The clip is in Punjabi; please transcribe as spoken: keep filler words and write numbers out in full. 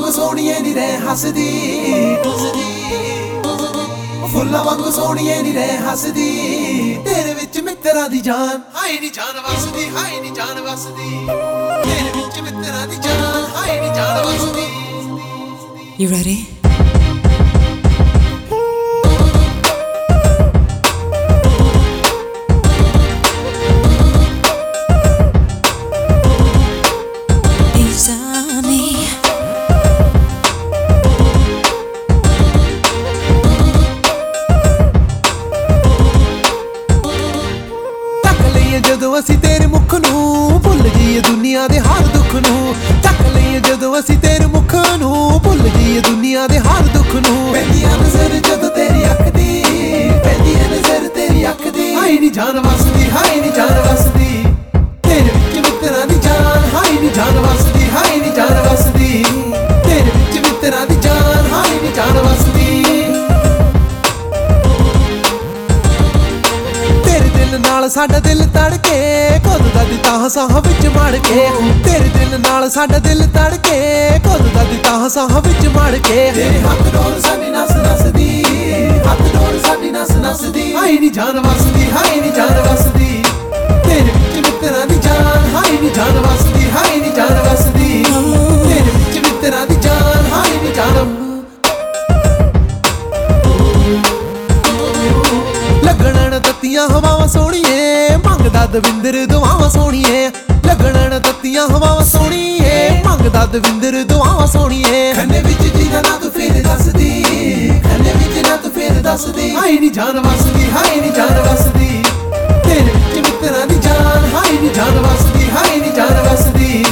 ਵਾਂਗੂ ਸੋਹਣੀਏ ਨੀ ਰਹਿ ਹੱਸਦੀ, ਫੁੱਲਾਂ ਵਾਂਗੂ ਸੋਹਣੀਏ ਨੀ ਰਹਿ ਹੱਸਦੀ, ਤੇਰੇ ਵਿੱਚ ਮਿੱਤਰਾਂ ਦੀ ਜਾਨ ਹਾਏ ਨੀ ਜਾਨ ਵਸਦੀ, ਹਾਏ ਨੀ ਜਾਨ ਵਸਦੀ, ਤੇਰੇ ਵਿੱਚ ਮਿੱਤਰਾਂ ਦੀ ਜਾਨ ਹਾਏ ਨੀ ਜਾਨ ਵਸਦੀ। You ready? ਜਦੋਂ ਅਸੀਂ ਤੇਰੇ ਮੁਖ ਨੂੰ ਭੁੱਲ ਜਾਈਏ ਦੁਨੀਆ ਦੇ ਹਰ ਦੁੱਖ ਨੂੰ, ਚੱਕ ਲਈਏ ਜਦੋਂ ਅਸੀਂ ਤੇਰੇ ਮੁਖ ਨੂੰ ਭੁੱਲ ਜਾਈਏ ਦੁਨੀਆ ਦੇ ਹਰ ਦੁੱਖ ਨੂੰ। ਪੈਂਦੀਆਂ ਨਜ਼ਰ ਜਦੋਂ ਤੇਰੀ ਅੱਖ ਦੀ, ਪੈਂਦੀਆਂ ਨਜ਼ਰ ਤੇਰੀ ਅੱਖ ਦੀ, ਹਾਏ ਨੀ ਜਾਨ ਵਸਦੀ, ਹਾਏ ਨੀ ਜਾਨ ਵਸਦੀ, ਤੇਰੇ ਵਿੱਚ ਮਿੱਤਰਾਂ ਦੀ ਜਾਨ ਹਾਏ ਨੀ ਜਾਨ ਵਸਦੀ, ਹਾਏ ਨੀ ਜਾਨ ਵਸਦੀ, ਤੇਰੇ ਵਿੱਚ ਮਿੱਤਰਾਂ ਦੀ ਜਾਨ ਹਾਏ ਨੀ ਜਾਨ ਵਸਦੀ। ਨਾਲ ਸਾਡਾ ਦਿਲ ਤੜਕੇ ਘੁੱਲਦਾ ਦਿੱਤਾ ਸਾਹ ਵਿੱਚ ਮੜ ਕੇ, ਤੇਰੇ ਦਿਲ ਨਾਲ ਸਾਡਾ ਦਿਲ ਤੜਕੇ ਘੁੱਲਦਾ ਦਿੱਤਾ ਸਾਹ ਵਿੱਚ ਮੜ ਕੇ। ਤੇਰੇ ਹੱਥ ਡੋਲ ਸਾਡੀ ਨਸ ਨਸਦੀ, ਹੱਥ ਡੋਲ ਸਾਡੀ ਨਸ ਨਸਦੀ, ਹਾਏ ਨੀ ਜਾਨ ਵਸਦੀ, ਹਾਏ ਨੀ ਜਾਨ ਵਸਦੀ, ਤੇਰੇ ਵਿੱਚ ਮਿੱਤਰਾਂ ਦੀ ਜਾਨ ਹਾਏ ਨੀ ਜਾਨ ਵਸਦੀ, ਹਾਏ ਨੀ ਜਾਨ ਵਸਦੀ, ਤੇਰੇ ਵਿੱਚ ਮਿੱਤਰਾਂ ਦੀ ਜਾਨ ਹਾਏ ਨੀ ਜਾਨ। ਲੱਗਣਾ ਨਾ ਤੱਤੀਆਂ ਹਵਾਵਾਂ ਸੋਹਣੀਏ, ਮੰਗਦਾ ਦਵਿੰਦਰ ਦੁਆਵਾਂ ਸੋਹਣੀਏ, ਲੱਗਣਾ ਨਾ ਤੱਤੀਆਂ ਹਵਾਵਾਂ ਸੋਹਣੀਏ, ਮੰਗਦਾ ਦਵਿੰਦਰ ਦੁਆਵਾਂ ਸੋਹਣੀਏ। ਖੰਨੇ ਵਿੱਚ ਜੀਦਾ ਨਾ ਤੂੰ ਫੇਰ ਦੱਸਦੀ, ਖੰਨੇ ਵਿੱਚ ਨਾ ਤੂੰ ਫੇਰ ਦੱਸਦੀ, ਹਾਏ ਨੀ ਜਾਨ ਵਸਦੀ, ਹਾਏ ਨੀ ਜਾਨ ਵਸਦੀ, ਤੇਰੇ ਵਿੱਚ ਮਿੱਤਰਾਂ ਦੀ ਜਾਨ ਹਾਏ ਨੀ ਜਾਨ ਵਸਦੀ, ਹਾਏ ਨੀ ਜਾਨ ਵਸਦੀ।